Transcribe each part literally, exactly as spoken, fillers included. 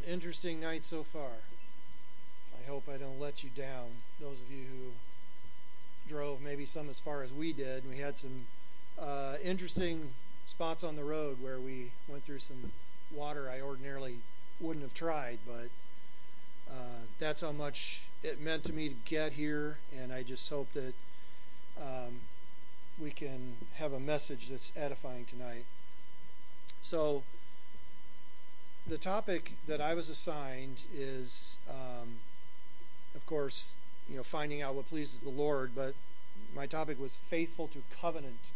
interesting night so far. I hope I don't let you down. Those of you who drove maybe some as far as we did. We had some uh, interesting spots on the road where we went through some water I ordinarily wouldn't have tried, but uh, that's how much it meant to me to get here, and I just hope that um, we can have a message that's edifying tonight. So the topic that I was assigned is, um, of course, you know, finding out what pleases the Lord, but my topic was faithful to covenant.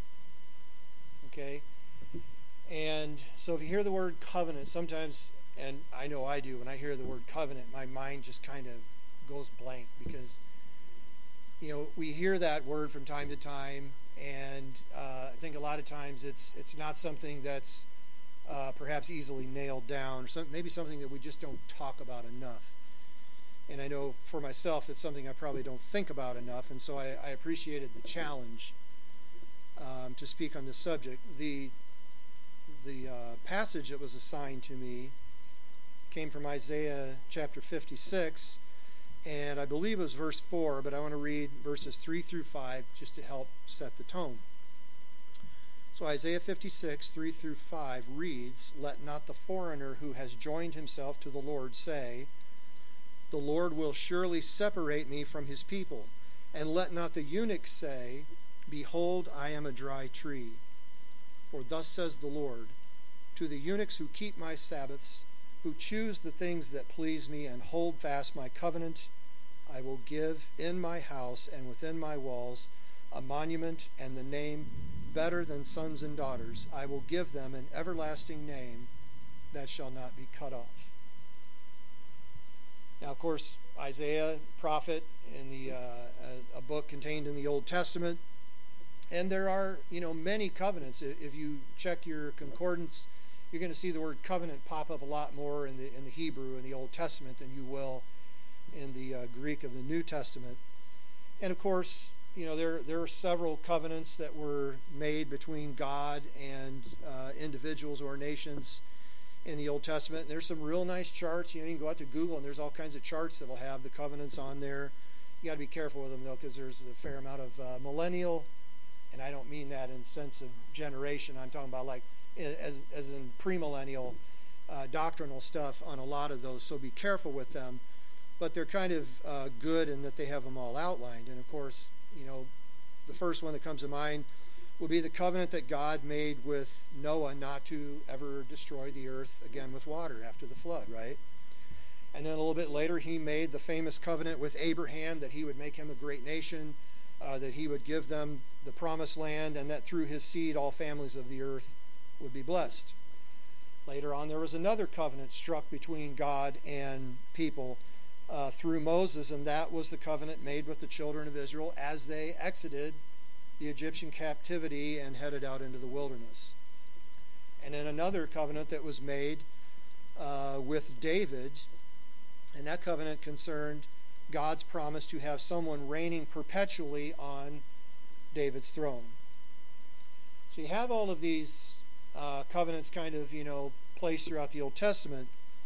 Okay? And so if you hear the word covenant, sometimes, and I know I do, when I hear the word covenant, my mind just kind of goes blank because, you know, we hear that word from time to time, and uh, I think a lot of times it's it's not something that's uh, perhaps easily nailed down, or some, maybe something that we just don't talk about enough. And I know for myself it's something I probably don't think about enough, and so I, I appreciated the challenge um, to speak on this subject. The the uh, passage that was assigned to me came from Isaiah chapter fifty-six, and I believe it was verse four, but I want to read verses three through five just to help set the tone. So Isaiah fifty-six, three through five reads, "Let not the foreigner who has joined himself to the Lord say, 'The Lord will surely separate me from his people.' And let not the eunuch say, 'Behold, I am a dry tree.' For thus says the Lord, to the eunuchs who keep my Sabbaths, who choose the things that please me and hold fast my covenant, I will give in my house and within my walls a monument and the name better than sons and daughters. I will give them an everlasting name that shall not be cut off." Now, of course, Isaiah, prophet, in the uh, a, a book contained in the Old Testament, and there are, you know, many covenants. If you check your concordance, you're going to see the word covenant pop up a lot more in the in the Hebrew in the Old Testament than you will in the uh, Greek of the New Testament. And of course, you know, there there are several covenants that were made between God and uh, individuals or nations in the Old Testament. And there's some real nice charts. You know, you can go out to Google and there's all kinds of charts that will have the covenants on there. You got to be careful with them though, because there's a fair amount of uh, millennial, and I don't mean that in the sense of generation. I'm talking about like as as in premillennial uh, doctrinal stuff on a lot of those. So be careful with them. But they're kind of uh, good in that they have them all outlined. And of course, you know, the first one that comes to mind would be the covenant that God made with Noah not to ever destroy the earth again with water after the flood, right? And then a little bit later, he made the famous covenant with Abraham that he would make him a great nation, uh, that he would give them the promised land, and that through his seed all families of the earth would be blessed. Later on, there was another covenant struck between God and people uh, through Moses, and that was the covenant made with the children of Israel as they exited the Egyptian captivity and headed out into the wilderness. And then another covenant that was made uh, with David, and that covenant concerned God's promise to have someone reigning perpetually on David's throne. So you have all of these uh, covenants kind of, you know, placed throughout the Old Testament.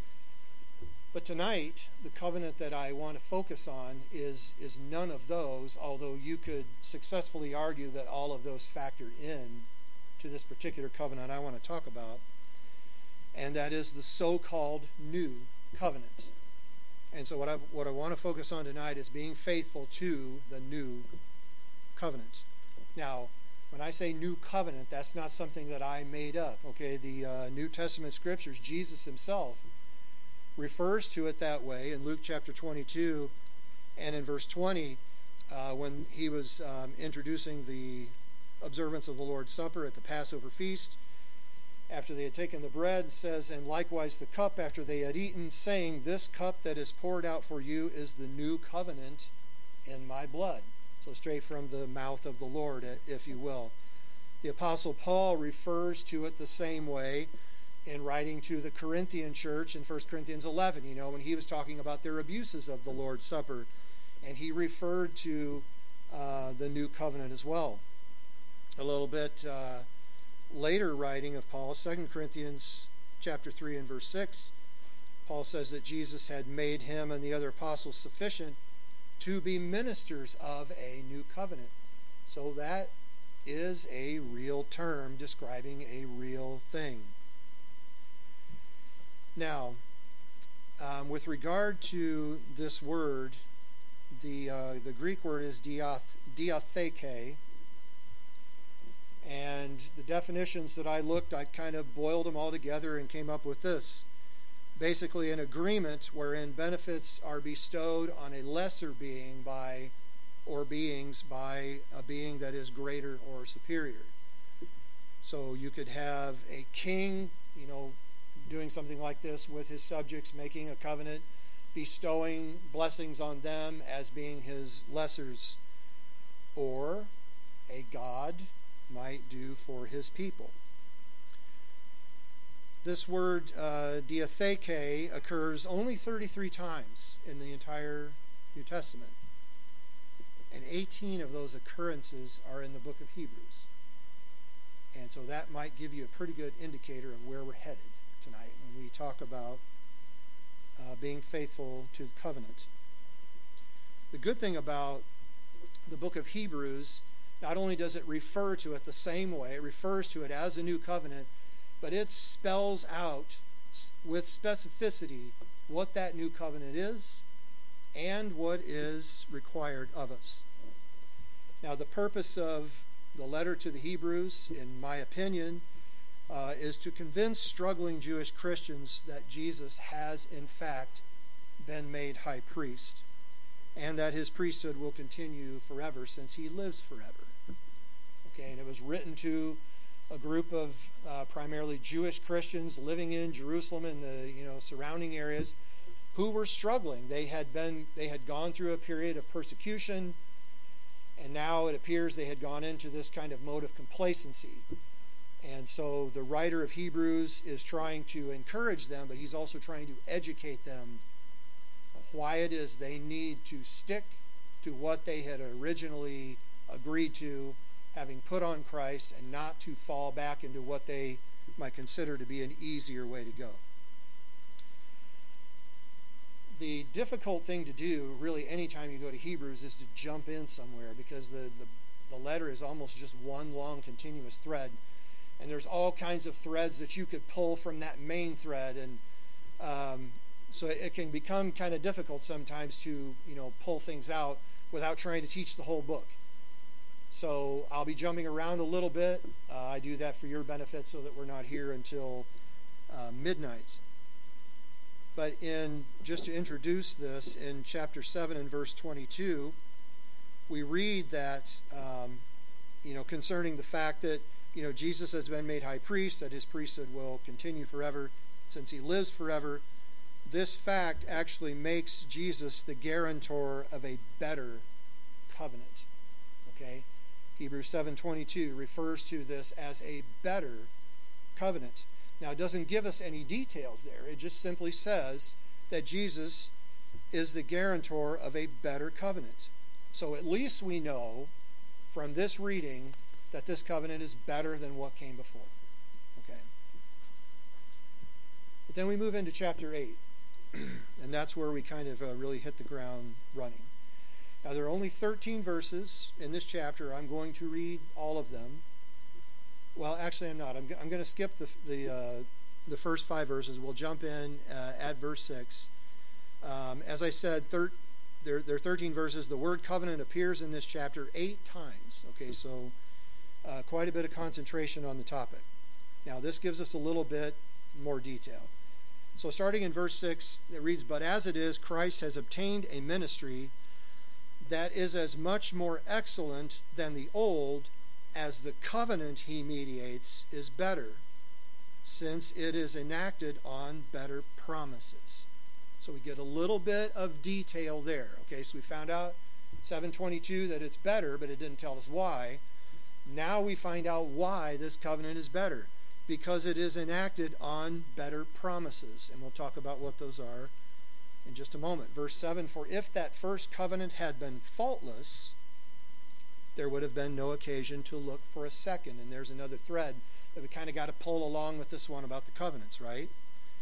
But tonight, the covenant that I want to focus on is, is none of those, although you could successfully argue that all of those factor in to this particular covenant I want to talk about. And that is the so-called New Covenant. And so what I, what I want to focus on tonight is being faithful to the New Covenant. Now, when I say New Covenant, that's not something that I made up. Okay, the uh, New Testament Scriptures, Jesus himself refers to it that way in Luke chapter twenty-two and in verse twenty uh, when he was um, introducing the observance of the Lord's Supper at the Passover feast. After they had taken the bread, it says, "And likewise the cup after they had eaten, saying, 'This cup that is poured out for you is the new covenant in my blood.'" So straight from the mouth of the Lord, if you will. The Apostle Paul refers to it the same way in writing to the Corinthian church in First Corinthians eleven, you know, when he was talking about their abuses of the Lord's Supper. And he referred to uh, the new covenant as well. A little bit uh, later writing of Paul, Second Corinthians chapter three and verse six, Paul says that Jesus had made him and the other apostles sufficient to be ministers of a new covenant. So that is a real term describing a real thing. Now, um, with regard to this word, the uh, the Greek word is diath- diatheke, and the definitions that I looked, I kind of boiled them all together and came up with this. Basically, an agreement wherein benefits are bestowed on a lesser being by, or beings by a being that is greater or superior. So you could have a king, you know, doing something like this with his subjects, making a covenant, bestowing blessings on them as being his lessers, or a god might do for his people. This word uh, diatheke occurs only thirty-three times in the entire New Testament, and eighteen of those occurrences are in the book of Hebrews. And so that might give you a pretty good indicator of where we're headed tonight when we talk about uh, being faithful to the covenant. The good thing about the book of Hebrews, not only does it refer to it the same way, it refers to it as a new covenant, but it spells out with specificity what that new covenant is and what is required of us. Now, the purpose of the letter to the Hebrews, in my opinion, uh, is to convince struggling Jewish Christians that Jesus has, in fact, been made high priest, and that his priesthood will continue forever since he lives forever. Okay, and it was written to a group of uh, primarily Jewish Christians living in Jerusalem and the you know surrounding areas who were struggling. They had been they had gone through a period of persecution, and now it appears they had gone into this kind of mode of complacency. And so the writer of Hebrews is trying to encourage them, but he's also trying to educate them why it is they need to stick to what they had originally agreed to, having put on Christ, and not to fall back into what they might consider to be an easier way to go. The difficult thing to do, really, anytime you go to Hebrews, is to jump in somewhere, because the, the, the letter is almost just one long continuous thread, and there's all kinds of threads that you could pull from that main thread, and um, so it can become kind of difficult sometimes to you know pull things out without trying to teach the whole book. So I'll be jumping around a little bit. Uh, I do that for your benefit so that we're not here until uh, midnight. But in just to introduce this, in chapter seven and verse twenty-two, we read that um, you know concerning the fact that you know Jesus has been made high priest, that his priesthood will continue forever since he lives forever. This fact actually makes Jesus the guarantor of a better covenant. Okay? Hebrews seven twenty-two refers to this as a better covenant. Now, it doesn't give us any details there. It just simply says that Jesus is the guarantor of a better covenant. So at least we know from this reading that this covenant is better than what came before. Okay. But then we move into chapter eight, and that's where we kind of uh, really hit the ground running. Now, there are only thirteen verses in this chapter. I'm going to read all of them. Well, actually, I'm not. I'm, I'm going to skip the the, uh, the first five verses. We'll jump in uh, at verse six. Um, as I said, thir- there, there are thirteen verses. The word covenant appears in this chapter eight times. Okay, so uh, quite a bit of concentration on the topic. Now, this gives us a little bit more detail. So starting in verse six, it reads, "But as it is, Christ has obtained a ministry that is as much more excellent than the old, as the covenant he mediates is better, since it is enacted on better promises." So we get a little bit of detail there. Okay, so we found out seven twenty-two that it's better, but it didn't tell us why. Now we find out why this covenant is better, because it is enacted on better promises, and we'll talk about what those are in just a moment. Verse seven, "For if that first covenant had been faultless, there would have been no occasion to look for a second." And there's another thread that we kind of got to pull along with this one about the covenants, right?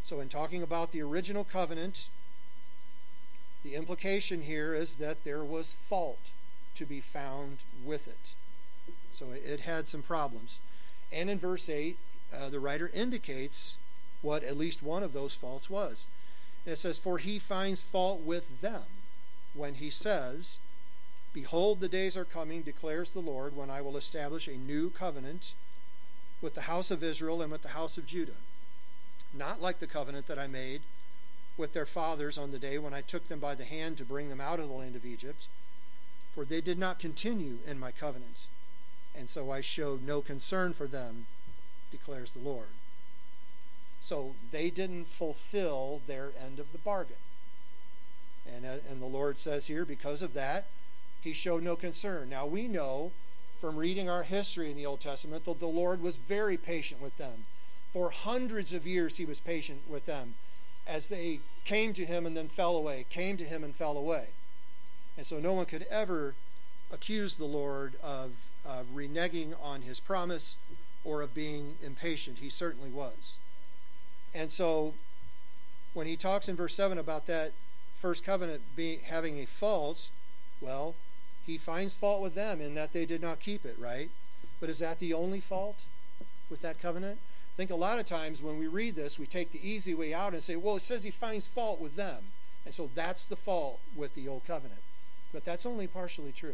So in talking about the original covenant, the implication here is that there was fault to be found with it. So it had some problems. And in verse eight, uh, the writer indicates what at least one of those faults was. And it says, "For he finds fault with them when he says, Behold, the days are coming, declares the Lord, when I will establish a new covenant with the house of Israel and with the house of Judah. Not like the covenant that I made with their fathers on the day when I took them by the hand to bring them out of the land of Egypt. For they did not continue in my covenant, and so I showed no concern for them, declares the Lord." So they didn't fulfill their end of the bargain. And, uh, and the Lord says here, because of that, he showed no concern. Now we know from reading our history in the Old Testament that the Lord was very patient with them. For hundreds of years he was patient with them as they came to him and then fell away, came to him and fell away. And so no one could ever accuse the Lord of, of reneging on his promise or of being impatient. He certainly was. And so when he talks in verse seven about that first covenant being having a fault, well, he finds fault with them in that they did not keep it, right? But is that the only fault with that covenant? I think a lot of times when we read this, we take the easy way out and say, well, it says he finds fault with them. And so that's the fault with the old covenant. But that's only partially true.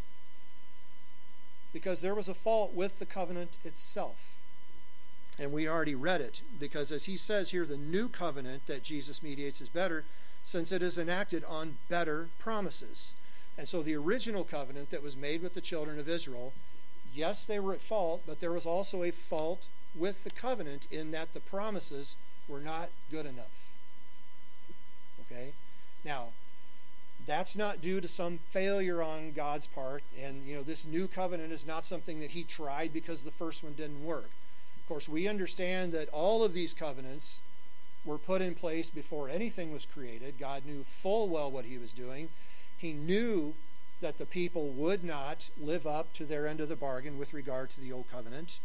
Because there was a fault with the covenant itself. And we already read it, because as he says here, the new covenant that Jesus mediates is better, since it is enacted on better promises. And so the original covenant that was made with the children of Israel, yes, they were at fault, but there was also a fault with the covenant in that the promises were not good enough. Okay? Now, that's not due to some failure on God's part, and you know, this new covenant is not something that he tried because the first one didn't work. Of course, we understand that all of these covenants were put in place before anything was created. God knew full well what he was doing. He knew that the people would not live up to their end of the bargain with regard to the old covenant.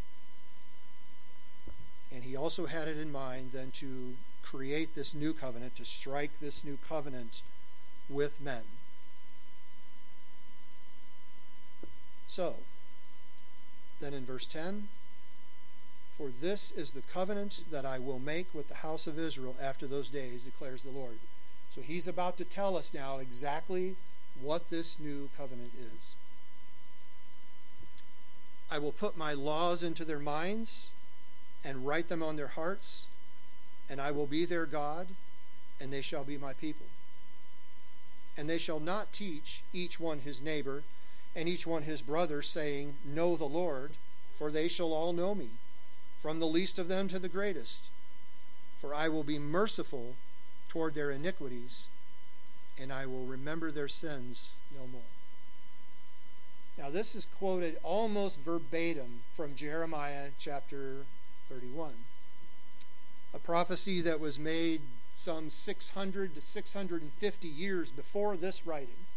And he also had it in mind then to create this new covenant, to strike this new covenant with men. So, then in verse ten, "For this is the covenant that I will make with the house of Israel after those days, declares the Lord." So he's about to tell us now exactly what this new covenant is. "I will put my laws into their minds and write them on their hearts, and I will be their God, and they shall be my people. And they shall not teach each one his neighbor and each one his brother, saying, Know the Lord, for they shall all know me, from the least of them to the greatest. For I will be merciful toward their iniquities, and I will remember their sins no more." Now this is quoted almost verbatim from Jeremiah chapter thirty-one, a prophecy that was made some six hundred to six hundred fifty years before this writing.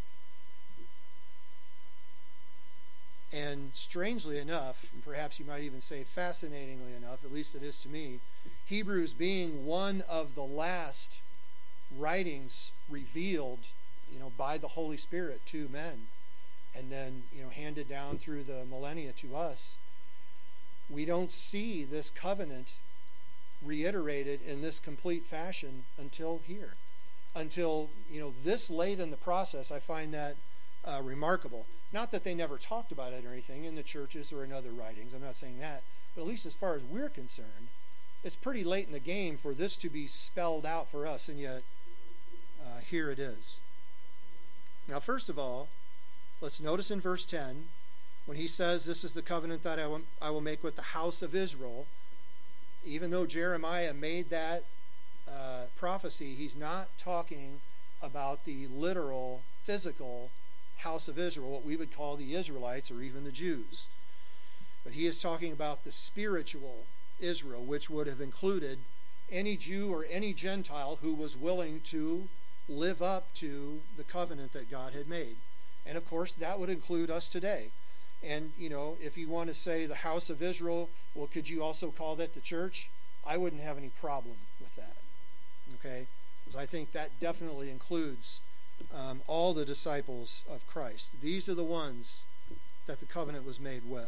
And strangely enough, and perhaps you might even say fascinatingly enough, at least it is to me, Hebrews being one of the last writings revealed, you know, by the Holy Spirit to men, and then, you know, handed down through the millennia to us, we don't see this covenant reiterated in this complete fashion until here. Until, you know, this late in the process, I find that uh, remarkable. Not that they never talked about it or anything in the churches or in other writings, I'm not saying that, but at least as far as we're concerned, it's pretty late in the game for this to be spelled out for us, and yet uh, here it is. Now, first of all, let's notice in verse ten, when he says, "This is the covenant that I will, I will make with the house of Israel," even though Jeremiah made that uh, prophecy, he's not talking about the literal, physical house of Israel, what we would call the Israelites or even the Jews. But he is talking about the spiritual Israel, which would have included any Jew or any Gentile who was willing to live up to the covenant that God had made. And of course, that would include us today. And, you know, if you want to say the house of Israel, well, could you also call that the church? I wouldn't have any problem with that. Okay? Because I think that definitely includes um, all the disciples of Christ. These are the ones that the covenant was made with.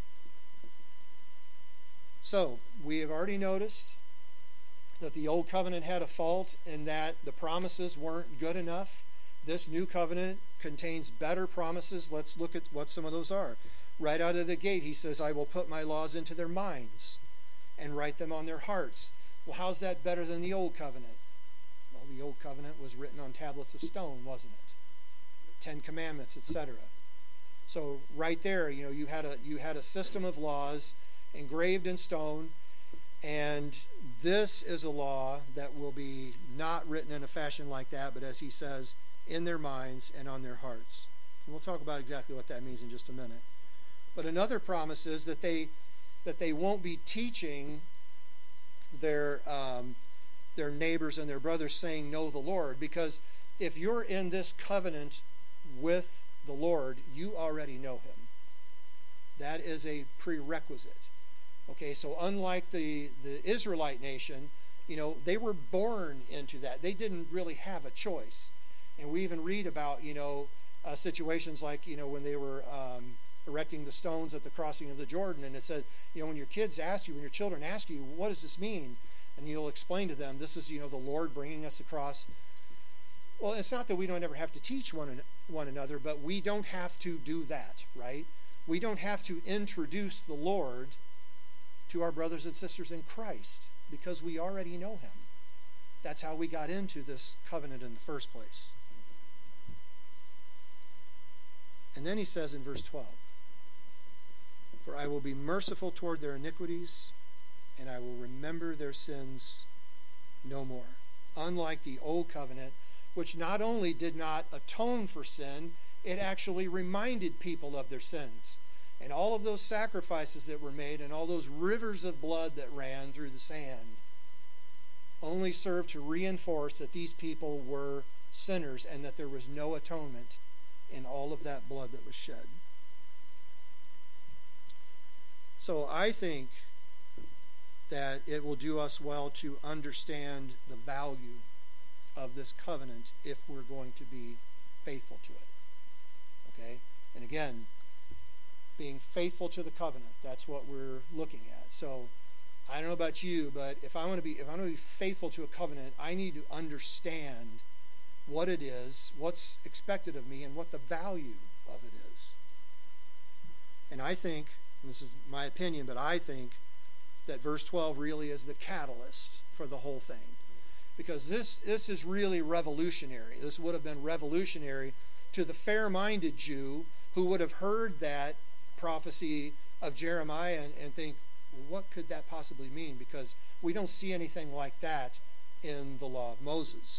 So, we have already noticed that the old covenant had a fault in that the promises weren't good enough. This new covenant contains better promises. Let's look at what some of those are. Right out of the gate, he says, I will put my laws into their minds and write them on their hearts. Well, how's that better than the old covenant? Well, the old covenant was written on tablets of stone, wasn't it? Ten Commandments, et cetera. So right there, you know, you had a you had a system of laws engraved in stone, and this is a law that will be not written in a fashion like that, but as he says, in their minds and on their hearts. And we'll talk about exactly what that means in just a minute. But another promise is that they that they won't be teaching their um, their neighbors and their brothers saying, know the Lord, because if you're in this covenant with the Lord, you already know him. That is a prerequisite. Okay, so unlike the, the Israelite nation, you know, they were born into that. They didn't really have a choice. And we even read about, you know, uh, situations like, you know, when they were um, erecting the stones at the crossing of the Jordan, and it said, you know, when your kids ask you, when your children ask you, what does this mean? And you'll explain to them, this is, you know, the Lord bringing us across. Well, it's not that we don't ever have to teach one, an, one another, but we don't have to do that, right? We don't have to introduce the Lord to our brothers and sisters in Christ because we already know him. That's how we got into this covenant in the first place. And then he says in verse twelve, for I will be merciful toward their iniquities, and I will remember their sins no more. Unlike the old covenant, which not only did not atone for sin, it actually reminded people of their sins. And all of those sacrifices that were made and all those rivers of blood that ran through the sand only served to reinforce that these people were sinners and that there was no atonement in all of that blood that was shed. So I think that it will do us well to understand the value of this covenant if we're going to be faithful to it. Okay? And again, being faithful to the covenant, that's what we're looking at. So I don't know about you, but if I want to be if I want to be faithful to a covenant, I need to understand what it is, what's expected of me, and what the value of it is. And I think, and this is my opinion, but I think that verse twelve really is the catalyst for the whole thing. Because this, this is really revolutionary. This would have been revolutionary to the fair-minded Jew who would have heard that prophecy of Jeremiah and, and think, well, what could that possibly mean? Because we don't see anything like that in the law of Moses.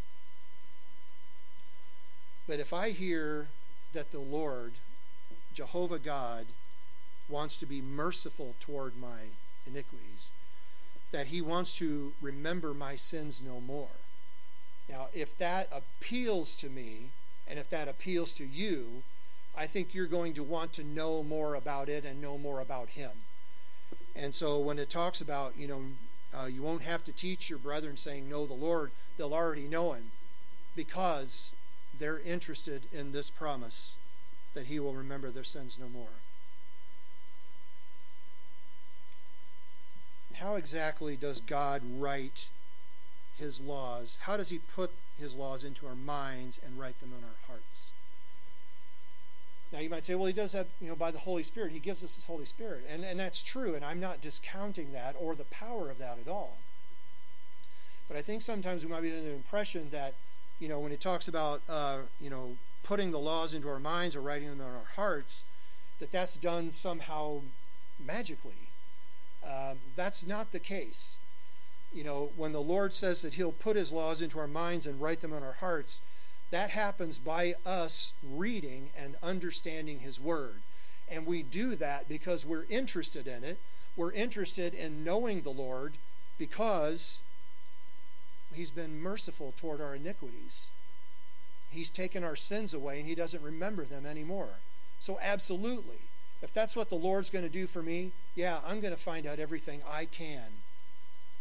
But if I hear that the Lord, Jehovah God, wants to be merciful toward my iniquities, that he wants to remember my sins no more. Now, if that appeals to me, and if that appeals to you, I think you're going to want to know more about it and know more about him. And so when it talks about, you know, uh, you won't have to teach your brethren saying, know the Lord, they'll already know him because they're interested in this promise that he will remember their sins no more. How exactly does God write his laws? How does he put his laws into our minds and write them on our hearts? Now you might say, well, he does that, you know, by the Holy Spirit. He gives us his Holy Spirit. And, and that's true, and I'm not discounting that or the power of that at all. But I think sometimes we might be under the impression that, you know, when it talks about, uh, you know, putting the laws into our minds or writing them on our hearts, that that's done somehow magically. Um, that's not the case. You know, when the Lord says that he'll put his laws into our minds and write them on our hearts, that happens by us reading and understanding his word. And we do that because we're interested in it. We're interested in knowing the Lord because he's been merciful toward our iniquities. He's taken our sins away and he doesn't remember them anymore. So absolutely, if that's what the Lord's going to do for me, yeah, I'm going to find out everything I can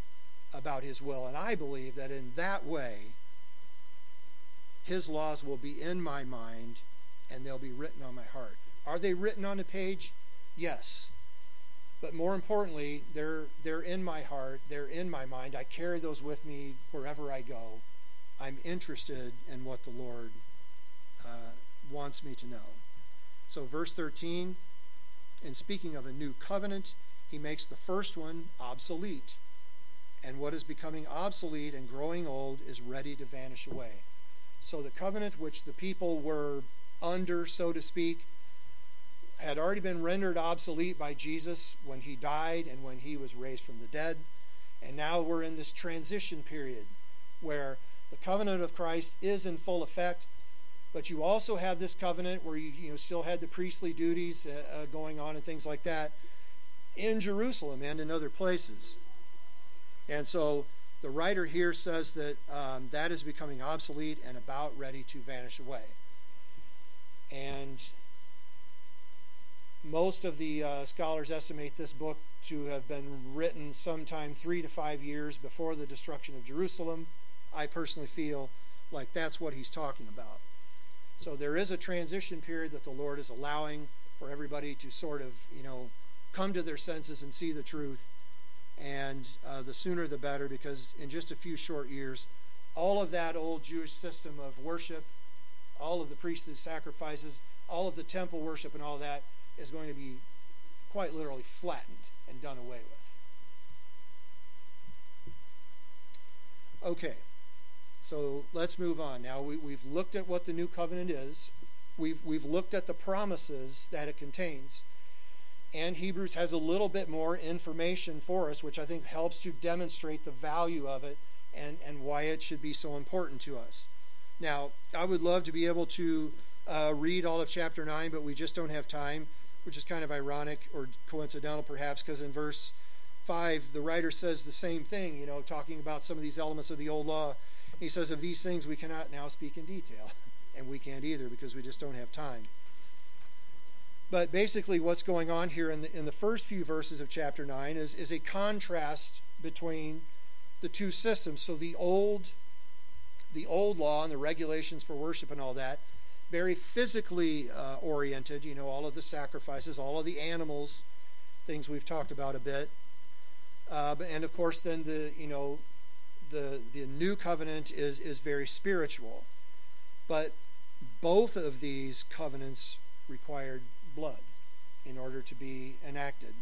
about his will. And I believe that in that way, his laws will be in my mind and they'll be written on my heart. Are they written on a page? Yes. But more importantly, they're, they're in my heart. They're in my mind. I carry those with me wherever I go. I'm interested in what the Lord uh, wants me to know. So verse thirteen, in speaking of a new covenant, he makes the first one obsolete. And what is becoming obsolete and growing old is ready to vanish away. So the covenant which the people were under, so to speak, had already been rendered obsolete by Jesus when he died and when he was raised from the dead. And now we're in this transition period where the covenant of Christ is in full effect, but you also have this covenant where you, you know, still had the priestly duties uh, uh, going on and things like that in Jerusalem and in other places. And so the writer here says that um, that is becoming obsolete and about ready to vanish away. And most of the uh, scholars estimate this book to have been written sometime three to five years before the destruction of Jerusalem. I personally feel like that's what he's talking about. So there is a transition period that the Lord is allowing for everybody to sort of, you know, come to their senses and see the truth. And uh, the sooner the better, because in just a few short years, all of that old Jewish system of worship, all of the priestly sacrifices, all of the temple worship and all that is going to be quite literally flattened and done away with. Okay, so let's move on. Now we, we've looked at what the new covenant is. We've, we've looked at the promises that it contains. And Hebrews has a little bit more information for us, which I think helps to demonstrate the value of it and, and why it should be so important to us. Now, I would love to be able to uh, read all of chapter nine, but we just don't have time, which is kind of ironic or coincidental perhaps, because in verse five, the writer says the same thing, you know, talking about some of these elements of the old law. He says, of these things we cannot now speak in detail, and we can't either because we just don't have time. But basically what's going on here in the, in the first few verses of chapter nine is, is a contrast between the two systems. So the old, the old law and the regulations for worship and all that, very physically uh, oriented, you know, all of the sacrifices, all of the animals, things we've talked about a bit. Uh, and of course then the, you know, the, the new covenant is, is very spiritual. But both of these covenants required blood in order to be enacted.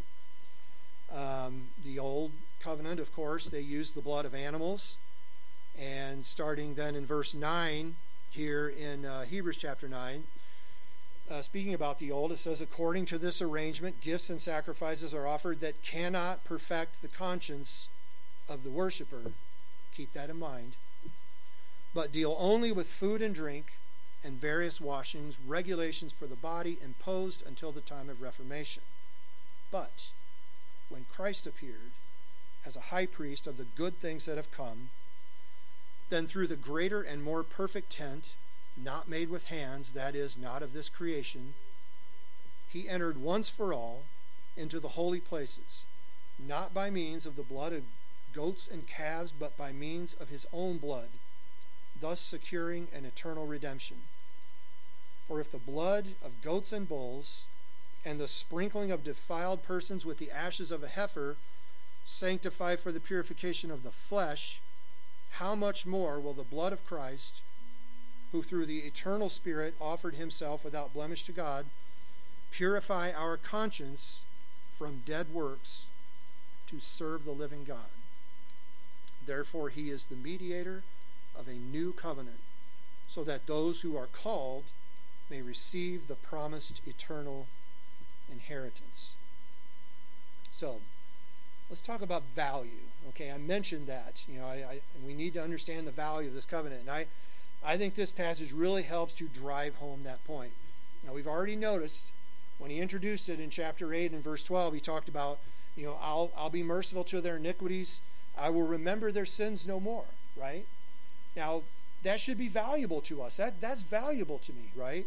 Um, the old covenant, of course, they used the blood of animals. And starting then in verse nine here in uh, Hebrews chapter nine, uh, speaking about the old, it says, according to this arrangement, gifts and sacrifices are offered that cannot perfect the conscience of the worshiper. Keep that in mind. But deal only with food and drink and various washings, regulations for the body imposed until the time of Reformation. But when Christ appeared as a high priest of the good things that have come, then through the greater and more perfect tent, not made with hands, that is, not of this creation, he entered once for all into the holy places, not by means of the blood of goats and calves, but by means of his own blood, thus securing an eternal redemption. For if the blood of goats and bulls and the sprinkling of defiled persons with the ashes of a heifer sanctify for the purification of the flesh, how much more will the blood of Christ, who through the eternal Spirit offered himself without blemish to God, purify our conscience from dead works to serve the living God? Therefore he is the mediator of a new covenant, so that those who are called may receive the promised eternal inheritance. So, let's talk about value. Okay, I mentioned that. You know, I, I and we need to understand the value of this covenant. And I, I think this passage really helps to drive home that point. Now, we've already noticed when he introduced it in chapter eight and verse twelve, he talked about, you know, I'll I'll be merciful to their iniquities. I will remember their sins no more. Right? Now, that should be valuable to us. That that's valuable to me, right?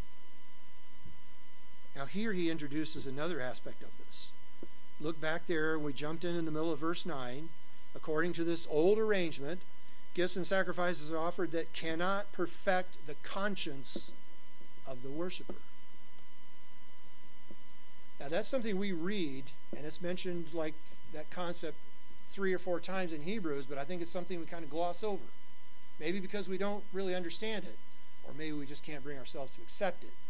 Now here he introduces another aspect of this. Look back there, we jumped in in the middle of verse nine. according to this old arrangement, gifts and sacrifices are offered that cannot perfect the conscience of the worshiper. Now that's something we read, and it's mentioned like that concept three or four times in Hebrews, but I think it's something we kind of gloss over. Maybe because we don't really understand it, or maybe we just can't bring ourselves to accept it.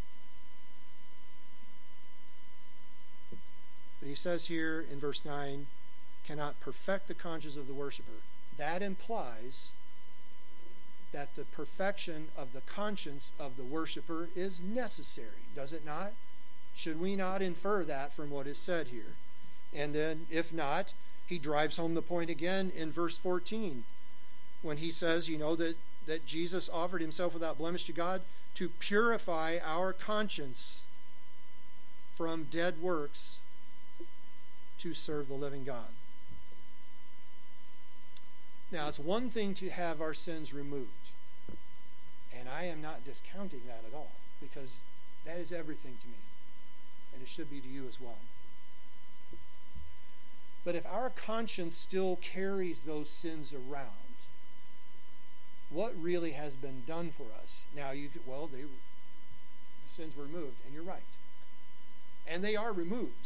But he says here in verse nine, cannot perfect the conscience of the worshiper. That implies that the perfection of the conscience of the worshiper is necessary, does it not? Should we not infer that from what is said here? And then, if not, he drives home the point again in verse fourteen when he says, you know, that, that Jesus offered himself without blemish to God to purify our conscience from dead works to serve the living God. Now, it's one thing to have our sins removed, and I am not discounting that at all, because that is everything to me, and it should be to you as well. But if our conscience still carries those sins around, what really has been done for us? Now, you could, well, they, the sins were removed, and you're right. And they are removed.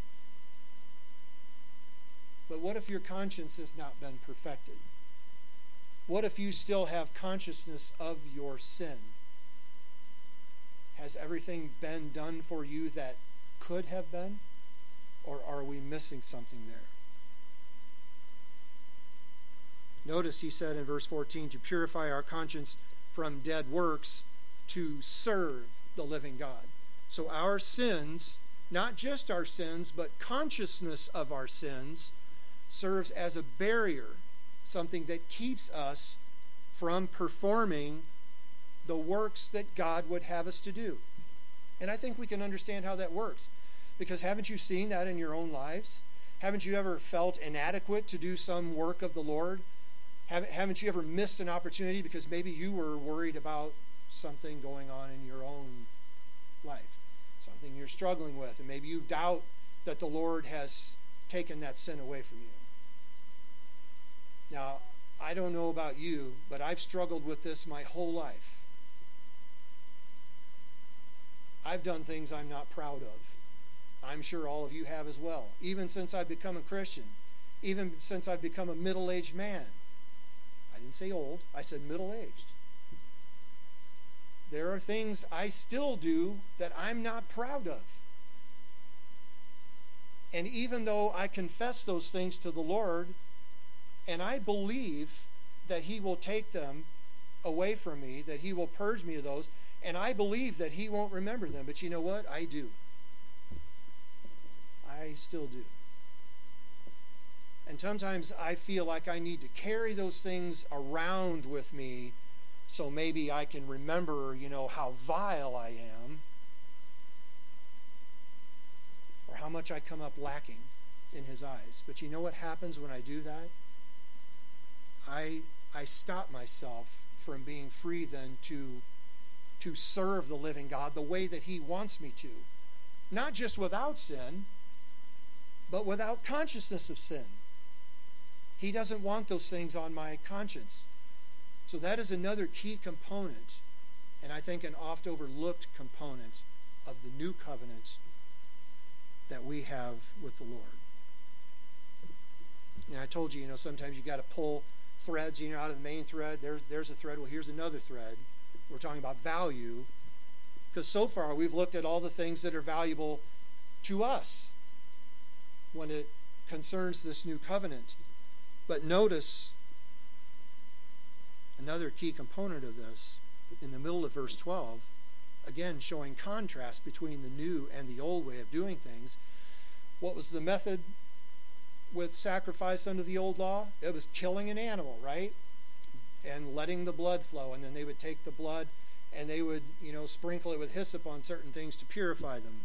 But what if your conscience has not been perfected? What if you still have consciousness of your sin? Has everything been done for you that could have been? Or are we missing something there? Notice he said in verse fourteen, to purify our conscience from dead works to serve the living God. So our sins, not just our sins, but consciousness of our sins, serves as a barrier, something that keeps us from performing the works that God would have us to do. And I think we can understand how that works. Because haven't you seen that in your own lives? Haven't you ever felt inadequate to do some work of the Lord? Haven't, haven't you ever missed an opportunity because maybe you were worried about something going on in your own life, something you're struggling with, and maybe you doubt that the Lord has taken that sin away from you? Now, I don't know about you, but I've struggled with this my whole life. I've done things I'm not proud of. I'm sure all of you have as well. Even since I've become a Christian, even since I've become a middle-aged man. I didn't say old, I said middle-aged. There are things I still do that I'm not proud of. And even though I confess those things to the Lord, and I believe that He will take them away from me, that He will purge me of those, and I believe that He won't remember them. But you know what? I do. I still do. And sometimes I feel like I need to carry those things around with me so maybe I can remember, you know, how vile I am or how much I come up lacking in His eyes. But you know what happens when I do that? I I stop myself from being free then to to serve the living God the way that He wants me to. Not just without sin, but without consciousness of sin. He doesn't want those things on my conscience. So that is another key component, and I think an oft overlooked component of the new covenant that we have with the Lord. And I told you, you know, sometimes you got to pull threads, you know, out of the main thread. There's there's a thread. Well, here's another thread. We're talking about value, because so far we've looked at all the things that are valuable to us when it concerns this new covenant. But notice another key component of this in the middle of verse twelve, again showing contrast between the new and the old way of doing things. What was the method with sacrifice under the old law? It was killing an animal, right? And letting the blood flow, and then they would take the blood and they would, you know, sprinkle it with hyssop on certain things to purify them.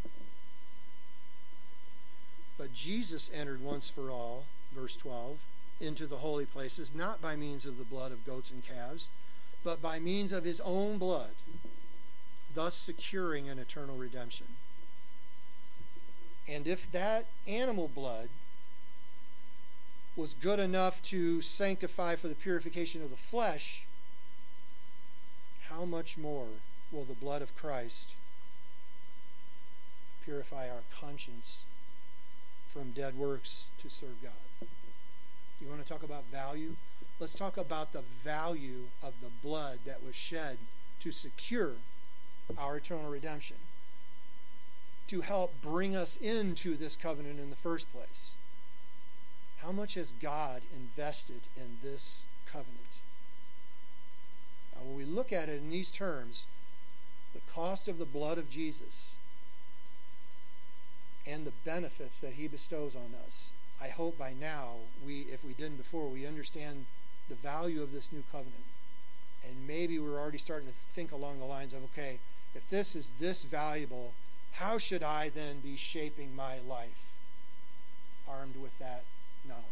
But Jesus entered once for all, verse twelve, into the holy places, not by means of the blood of goats and calves, but by means of His own blood, thus securing an eternal redemption. And if that animal blood was good enough to sanctify for the purification of the flesh, how much more will the blood of Christ purify our conscience from dead works to serve God? You want to talk about value? Let's talk about the value of the blood that was shed to secure our eternal redemption, to help bring us into this covenant in the first place. How much has God invested in this covenant? Now, when we look at it in these terms, the cost of the blood of Jesus and the benefits that he bestows on us, I hope by now, we, if we didn't before, we understand the value of this new covenant. And maybe we're already starting to think along the lines of, okay, if this is this valuable, how should I then be shaping my life armed with that knowledge?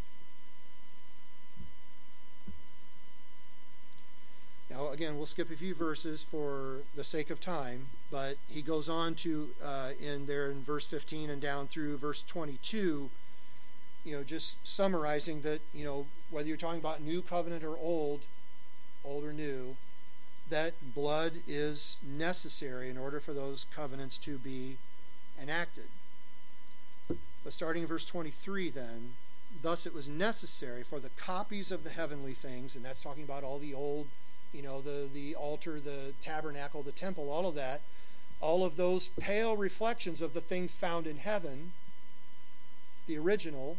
Now, again, we'll skip a few verses for the sake of time, but he goes on to, uh, in there in verse fifteen and down through verse twenty-two, you know, just summarizing that, you know, whether you're talking about new covenant or old, old or new, that blood is necessary in order for those covenants to be enacted. But starting in verse twenty-three then, thus it was necessary for the copies of the heavenly things, and that's talking about all the old, you know, the, the altar, the tabernacle, the temple, all of that, all of those pale reflections of the things found in heaven, the original,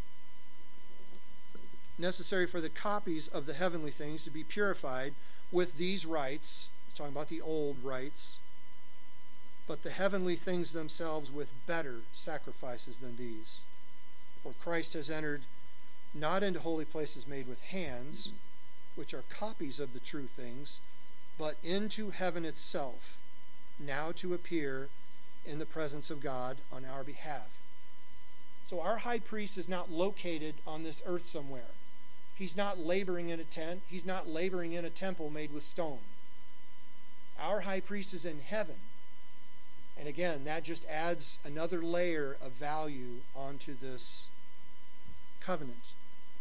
necessary for the copies of the heavenly things to be purified with these rites. It's talking about the old rites, but the heavenly things themselves with better sacrifices than these. For Christ has entered not into holy places made with hands, which are copies of the true things, but into heaven itself, now to appear in the presence of God on our behalf. So our high priest is not located on this earth somewhere. He's not laboring in a tent. He's not laboring in a temple made with stone. Our high priest is in heaven. And again, that just adds another layer of value onto this covenant.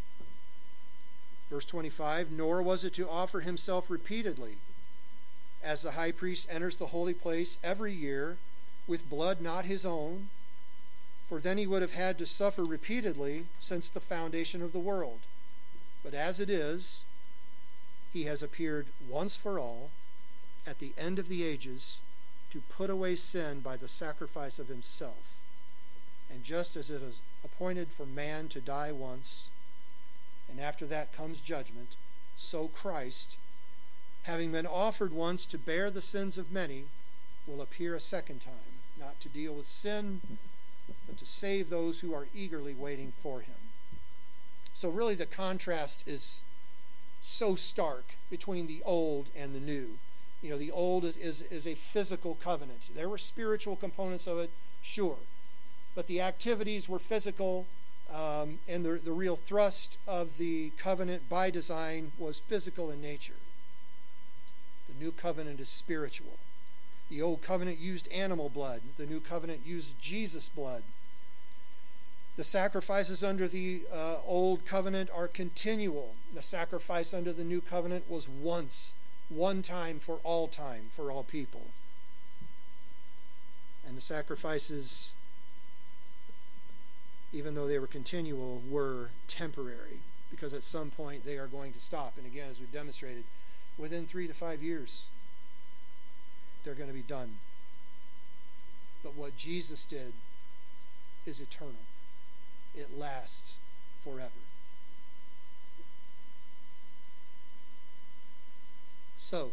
Verse twenty-five, nor was it to offer himself repeatedly, as the high priest enters the holy place every year with blood not his own, for then he would have had to suffer repeatedly since the foundation of the world. But as it is, he has appeared once for all at the end of the ages to put away sin by the sacrifice of himself. And just as it is appointed for man to die once, and after that comes judgment, so Christ, having been offered once to bear the sins of many, will appear a second time, not to deal with sin, but to save those who are eagerly waiting for him. So really the contrast is so stark between the old and the new. You know, the old is, is, is a physical covenant. There were spiritual components of it, sure. But the activities were physical, um, and the, the real thrust of the covenant by design was physical in nature. The new covenant is spiritual. The old covenant used animal blood. The new covenant used Jesus' blood. The sacrifices under the uh, old covenant are continual. The sacrifice under the new covenant was once, one time for all time, for all people. And the sacrifices, even though they were continual, were temporary, because at some point they are going to stop. And again, as we've demonstrated, within three to five years, they're going to be done. But what Jesus did is eternal. It lasts forever. So,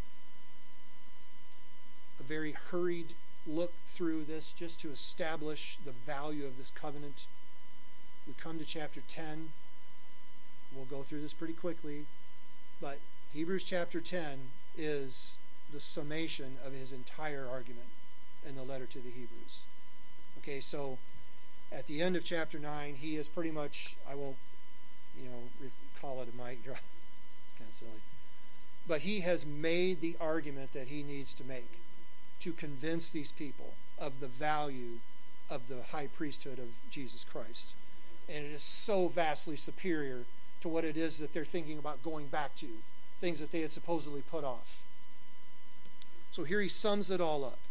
a very hurried look through this just to establish the value of this covenant. We come to chapter ten. We'll go through this pretty quickly, but Hebrews chapter ten is the summation of his entire argument in the letter to the Hebrews. Okay, so at the end of chapter nine, he is pretty much, I won't, you know, call it a mic drop. It's kind of silly. But he has made the argument that he needs to make to convince these people of the value of the high priesthood of Jesus Christ. And it is so vastly superior to what it is that they're thinking about going back to, things that they had supposedly put off. So here he sums it all up.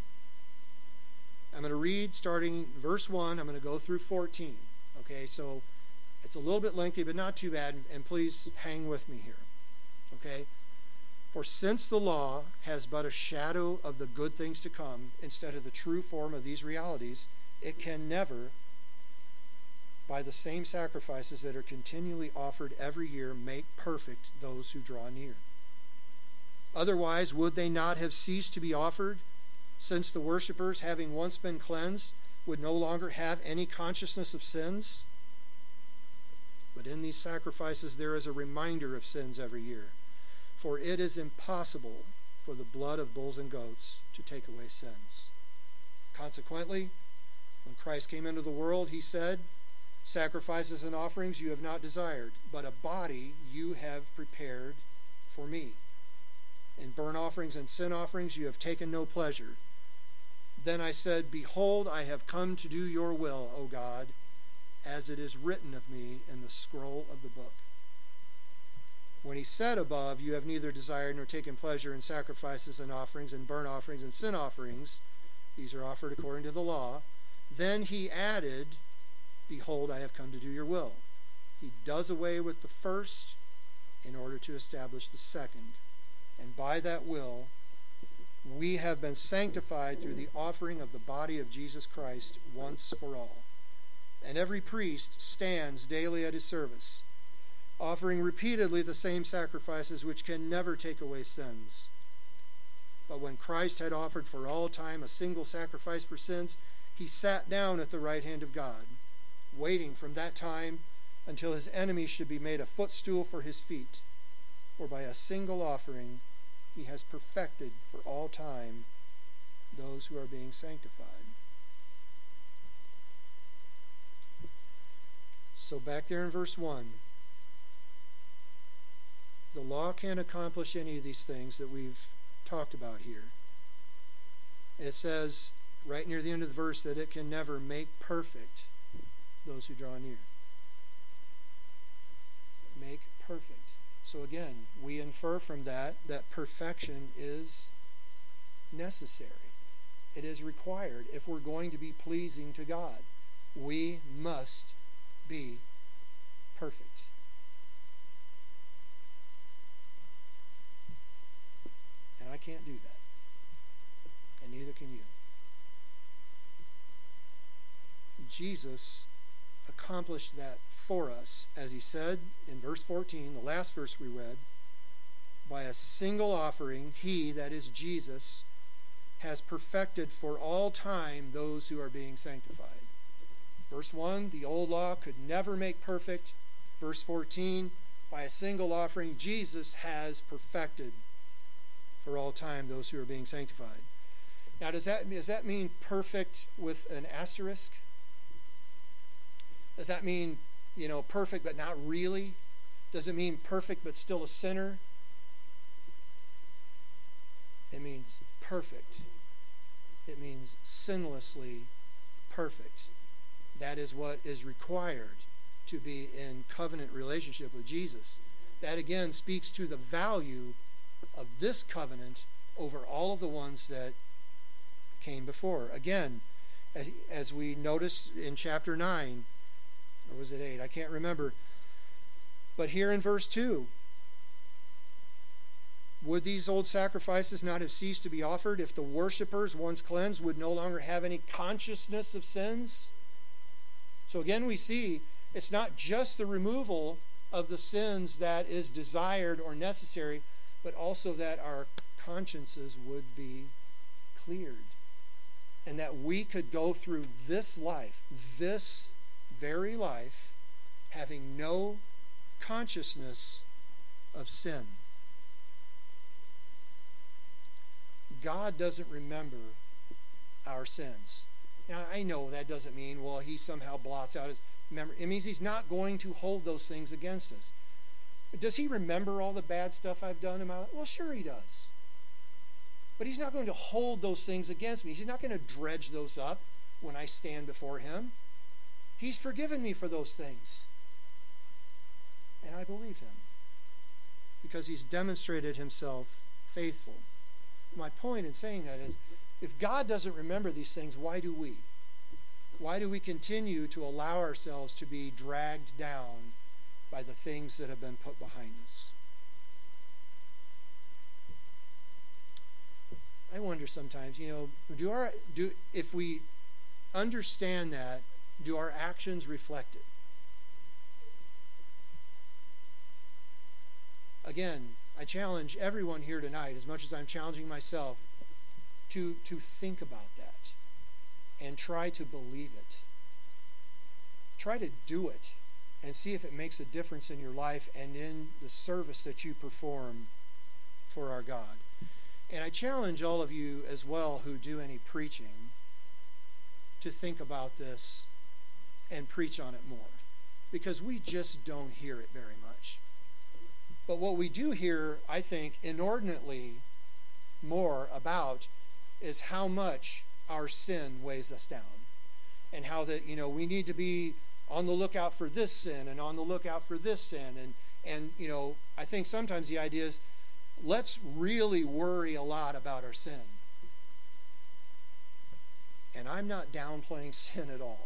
I'm going to read starting verse one. I'm going to go through fourteen. Okay, so it's a little bit lengthy, but not too bad, and please hang with me here. Okay? For since the law has but a shadow of the good things to come instead of the true form of these realities, it can never, by the same sacrifices that are continually offered every year, make perfect those who draw near. Otherwise, would they not have ceased to be offered, since the worshippers, having once been cleansed, would no longer have any consciousness of sins? But in these sacrifices there is a reminder of sins every year. For it is impossible for the blood of bulls and goats to take away sins. Consequently, when Christ came into the world, he said, sacrifices and offerings you have not desired, but a body you have prepared for me. In burnt offerings and sin offerings you have taken no pleasure. Then I said, behold, I have come to do your will, O God, as it is written of me in the scroll of the book. When he said above, you have neither desired nor taken pleasure in sacrifices and offerings and burnt offerings and sin offerings, these are offered according to the law, then he added, behold, I have come to do your will. He does away with the first in order to establish the second. And by that will, we have been sanctified through the offering of the body of Jesus Christ once for all. And every priest stands daily at his service, offering repeatedly the same sacrifices which can never take away sins. But when Christ had offered for all time a single sacrifice for sins, he sat down at the right hand of God, waiting from that time until his enemies should be made a footstool for his feet. For by a single offering he has perfected for all time those who are being sanctified. So back there in verse one, the law can't accomplish any of these things that we've talked about here. It says right near the end of the verse that it can never make perfect those who draw near. Make perfect. So again, we infer from that that perfection is necessary. It is required if we're going to be pleasing to God. We must be perfect. And I can't do that. And neither can you. Jesus accomplished that for us, as he said in verse fourteen, the last verse we read, by a single offering, he, that is Jesus, has perfected for all time those who are being sanctified. Verse one, the old law could never make perfect. Verse fourteen, by a single offering, Jesus has perfected for all time those who are being sanctified. Now, does that, does that mean perfect with an asterisk? Does that mean, you know, perfect but not really? Does it mean perfect but still a sinner? It means perfect. It means sinlessly perfect. That is what is required to be in covenant relationship with Jesus. That again speaks to the value of this covenant over all of the ones that came before. Again, as, as we noticed in chapter nine, or was it eight? I can't remember. But here in verse two, would these old sacrifices not have ceased to be offered if the worshipers, once cleansed, would no longer have any consciousness of sins? So again, we see it's not just the removal of the sins that is desired or necessary, but also that our consciences would be cleared. And that we could go through this life, this very life, having no consciousness of sin. God doesn't remember our sins. Now, I know that doesn't mean, well, he somehow blots out his memory. It means he's not going to hold those things against us. Does he remember all the bad stuff I've done in my life? Well, sure he does. But he's not going to hold those things against me. He's not going to dredge those up when I stand before him. He's forgiven me for those things. And I believe him because he's demonstrated himself faithful. My point in saying that is, if God doesn't remember these things, why do we? Why do we continue to allow ourselves to be dragged down by the things that have been put behind us? I wonder sometimes, you know, do our do if we understand that, do our actions reflect it? Again, I challenge everyone here tonight, as much as I'm challenging myself, to, to think about that and try to believe it. Try to do it and see if it makes a difference in your life and in the service that you perform for our God. And I challenge all of you as well who do any preaching to think about this and preach on it more, because we just don't hear it very much. But what we do hear, I think, inordinately more about is how much our sin weighs us down, and how that, you know, we need to be on the lookout for this sin and on the lookout for this sin. And, and you know, I think sometimes the idea is, let's really worry a lot about our sin. And I'm not downplaying sin at all.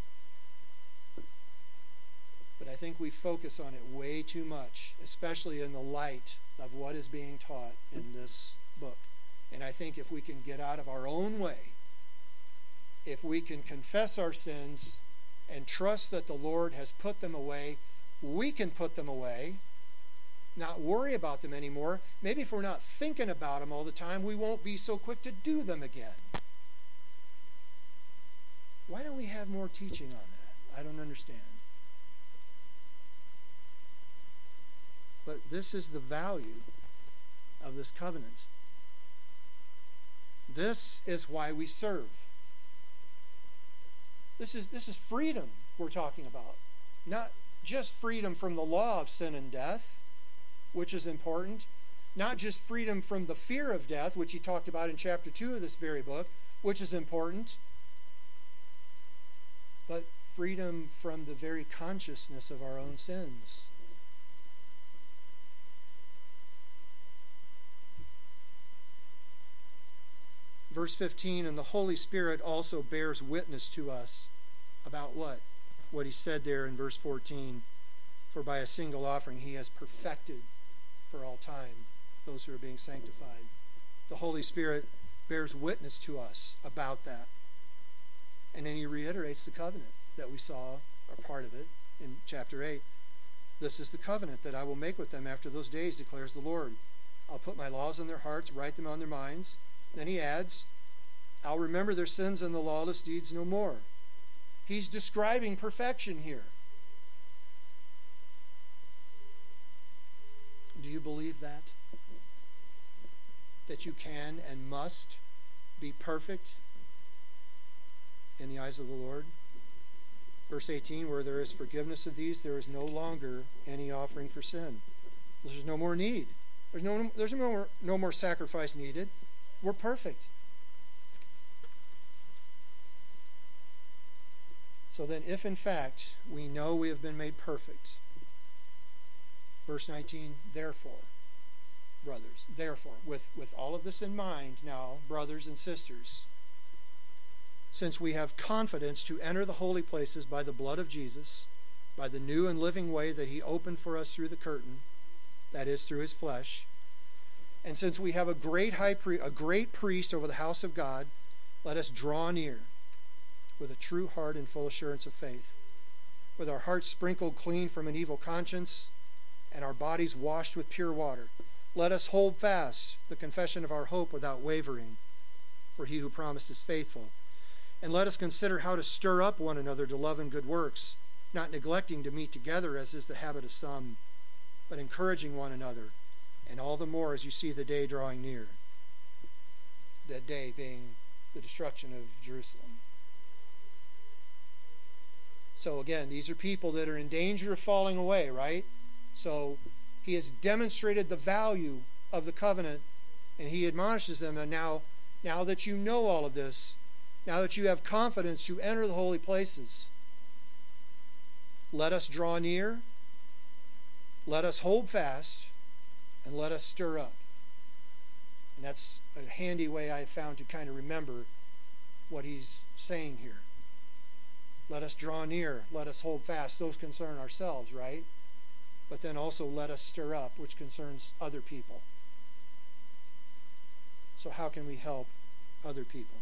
But I think we focus on it way too much, especially in the light of what is being taught in this book. And I think if we can get out of our own way, if we can confess our sins and trust that the Lord has put them away, we can put them away, not worry about them anymore. Maybe if we're not thinking about them all the time, we won't be so quick to do them again. Why don't we have more teaching on that? I don't understand. But this is the value of this covenant. This is why we serve. This is, this is freedom we're talking about. Not just freedom from the law of sin and death, which is important. Not just freedom from the fear of death, which he talked about in chapter two of this very book, which is important. But freedom from the very consciousness of our own sins. Verse fifteen, and the Holy Spirit also bears witness to us about what? What he said there in verse fourteen. For by a single offering he has perfected for all time those who are being sanctified. The Holy Spirit bears witness to us about that. And then he reiterates the covenant that we saw, or part of it, in chapter eight. This is the covenant that I will make with them after those days, declares the Lord. I'll put my laws in their hearts, write them on their minds. Then he adds, I'll remember their sins and the lawless deeds no more. He's describing perfection here. Do you believe that? That you can and must be perfect in the eyes of the Lord? Verse eighteen, where there is forgiveness of these, there is no longer any offering for sin. There's no more need. There's no, there's no more, no more sacrifice needed. We're perfect. So then, if in fact we know we have been made perfect, verse nineteen, therefore, brothers, therefore, with, with all of this in mind now, brothers and sisters, since we have confidence to enter the holy places by the blood of Jesus, by the new and living way that he opened for us through the curtain, that is, through his flesh, and since we have a great high priest, a great priest over the house of God, let us draw near with a true heart and full assurance of faith, with our hearts sprinkled clean from an evil conscience and our bodies washed with pure water. Let us hold fast the confession of our hope without wavering, for he who promised is faithful. And let us consider how to stir up one another to love and good works, not neglecting to meet together as is the habit of some, but encouraging one another, and all the more as you see the day drawing near. That day being the destruction of Jerusalem. So again, these are people that are in danger of falling away, right? So he has demonstrated the value of the covenant, and he admonishes them, and now, now that you know all of this, now that you have confidence to enter the holy places, let us draw near, let us hold fast, and let us stir up. And that's a handy way I have found to kind of remember what he's saying here. Let us draw near, let us hold fast. Those concern ourselves, right? But then also let us stir up, which concerns other people. So how can we help other people?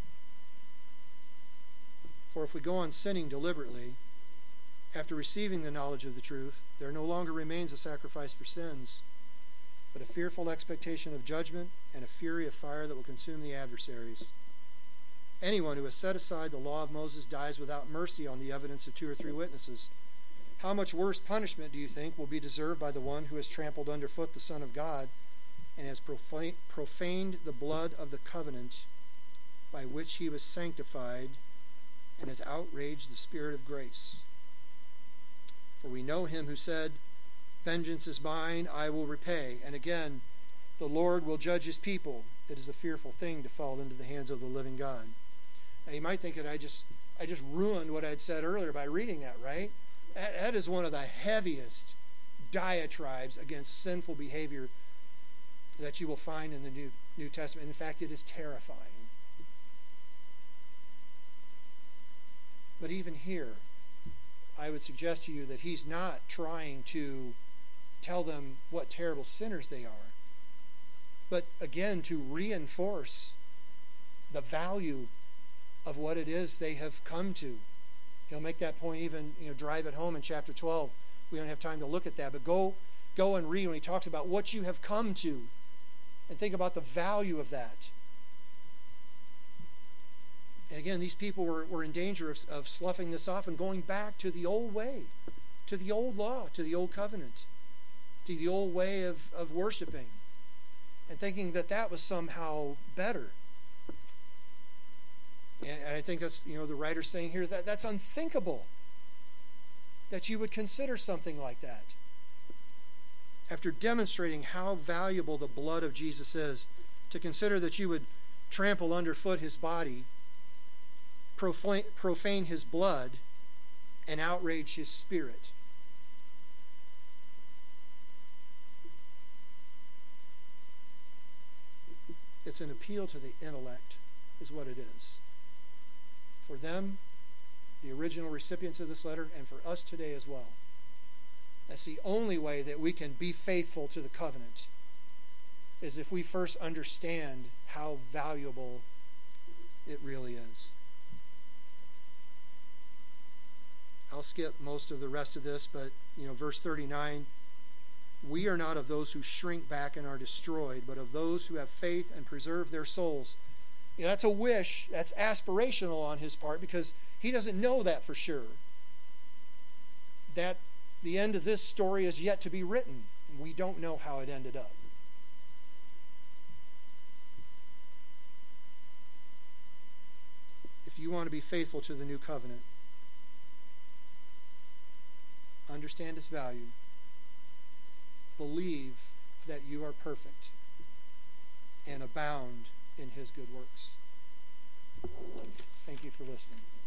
For if we go on sinning deliberately, after receiving the knowledge of the truth, there no longer remains a sacrifice for sins, but a fearful expectation of judgment and a fury of fire that will consume the adversaries. Anyone who has set aside the law of Moses dies without mercy on the evidence of two or three witnesses. How much worse punishment, do you think, will be deserved by the one who has trampled underfoot the Son of God and has profane, profaned the blood of the covenant by which he was sanctified and has outraged the Spirit of grace? For we know him who said, "Vengeance is mine, I will repay." And again, the Lord will judge his people. It is a fearful thing to fall into the hands of the living God. Now you might think that I just I just ruined what I'd said earlier by reading that, right? That, that is one of the heaviest diatribes against sinful behavior that you will find in the New, New Testament. In fact, it is terrifying. But even here, I would suggest to you that he's not trying to tell them what terrible sinners they are, but again, to reinforce the value of what it is they have come to. He'll make that point even, you know, drive it home in chapter twelve. We don't have time to look at that, but go, go and read when he talks about what you have come to, and think about the value of that. And again, these people were, were in danger of, of sloughing this off and going back to the old way, to the old law, to the old covenant, to the old way of, of worshiping, and thinking that that was somehow better. And, and I think that's, you know, the writer's saying here that that's unthinkable that you would consider something like that. After demonstrating how valuable the blood of Jesus is, to consider that you would trample underfoot his body, profane, profane his blood, and outrage his spirit. It's an appeal to the intellect, is what it is. For them, the original recipients of this letter, and for us today as well. That's the only way that we can be faithful to the covenant, is if we first understand how valuable it really is. I'll skip most of the rest of this, but you know, verse thirty-nine, we are not of those who shrink back and are destroyed, but of those who have faith and preserve their souls. You know, that's a wish, that's aspirational on his part, because he doesn't know that for sure. That the end of this story is yet to be written. We don't know how it ended up. If you want to be faithful to the new covenant, understand its value, believe that you are perfect, and abound in his good works. Thank you for listening.